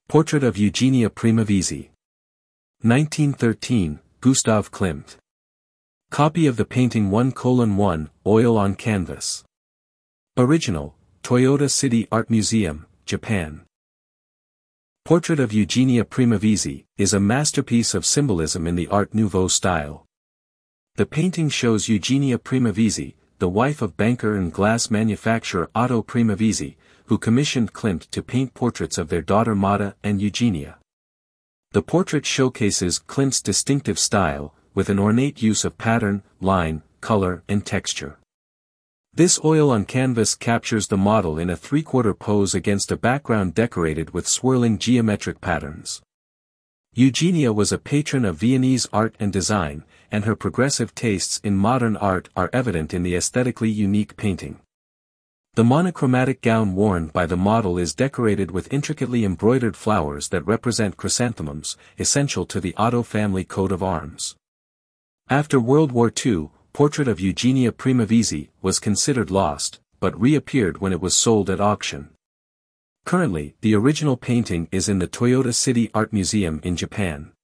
Portrait of Eugenia Primavesi. 1913, Gustav Klimt. Copy of the painting 1:1, oil on canvas. Original, Toyota City Art Museum, Japan. Portrait of Eugenia Primavesi is a masterpiece of symbolism in the Art Nouveau style. The painting shows Eugenia Primavesi, the wife of banker and glass manufacturer Otto Primavesi, who commissioned Klimt to paint portraits of their daughter Mata and Eugenia. The portrait showcases Klimt's distinctive style, with an ornate use of pattern, line, color, and texture. This oil on canvas captures the model in a three-quarter pose against a background decorated with swirling geometric patterns. Eugenia was a patron of Viennese art and design, and her progressive tastes in modern art are evident in the aesthetically unique painting. The monochromatic gown worn by the model is decorated with intricately embroidered flowers that represent chrysanthemums, essential to the Otto family coat of arms. After World War II, Portrait of Eugenia Primavesi was considered lost, but reappeared when it was sold at auction. Currently, the original painting is in the Toyota City Art Museum in Japan.